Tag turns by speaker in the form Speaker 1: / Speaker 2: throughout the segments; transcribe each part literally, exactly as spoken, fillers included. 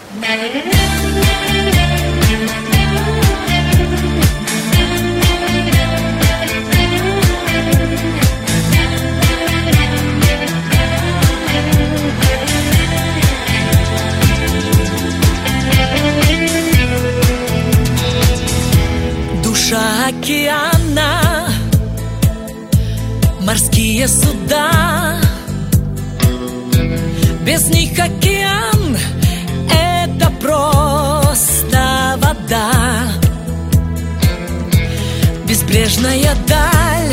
Speaker 1: Душа океана, морские суда, без них океан — это просто вода. Безбрежная даль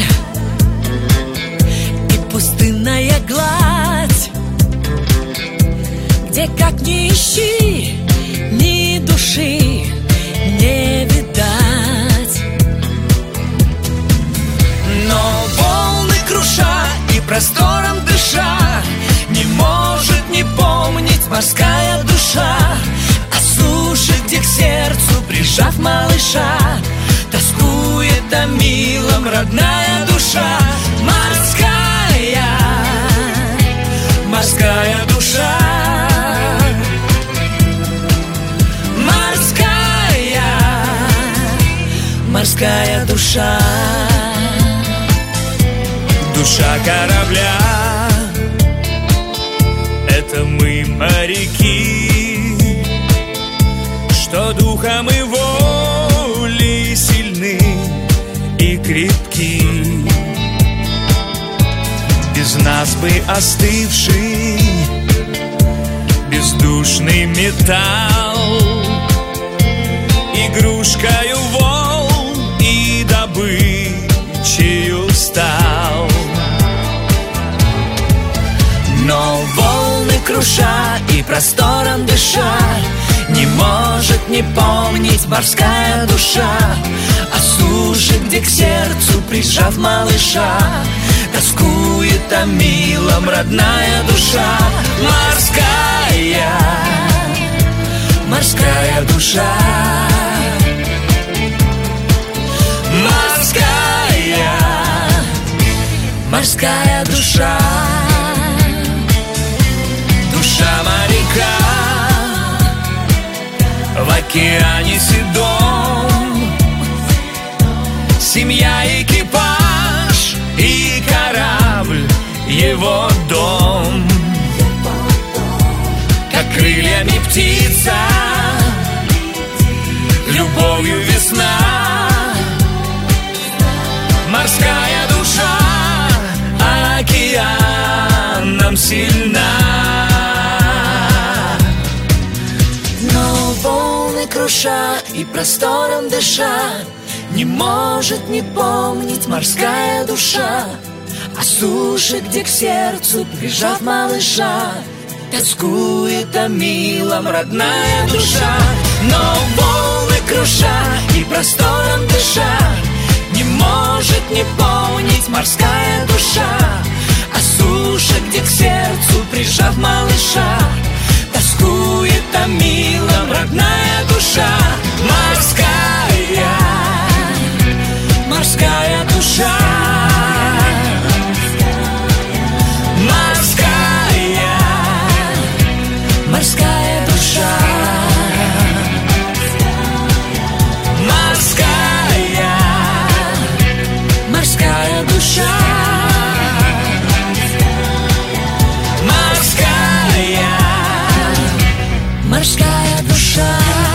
Speaker 1: и пустынная гладь, где как ни ищи, ни души не видать. Но волны круша и простором дыша не может не помнить морская душа о суше, где к сердцу, прижав малыша, тоскует о милом родная душа. Морская, морская душа, морская, морская душа.
Speaker 2: Душа корабля — это мы, моряки, что духом и волей сильны и крепки. Без нас бы остывший бездушный металл игрушкою волн и добычею стал.
Speaker 1: Но волны круша и простором дыша не может не помнить морская душа о суше, где к сердцу, прижав малыша, тоскует о милом родная душа. Морская, морская душа, морская, морская душа.
Speaker 2: Душа моряка в океане седом, семья, экипаж и корабль его дом. Как крыльями птица, любовью весна, морская душа океаном сильна.
Speaker 1: Волны круша и простором дыша не может не помнить морская душа о суше, где к сердцу, прижав малыша, тоскует о милом родная душа. Но волны круша и простором дыша не может не помнить морская душа о суше, где к сердцу, прижав малыша, тоскует о милом родная душа. Морская, морская душа, морская, морская душа, морская, морская душа, морская, морская душа.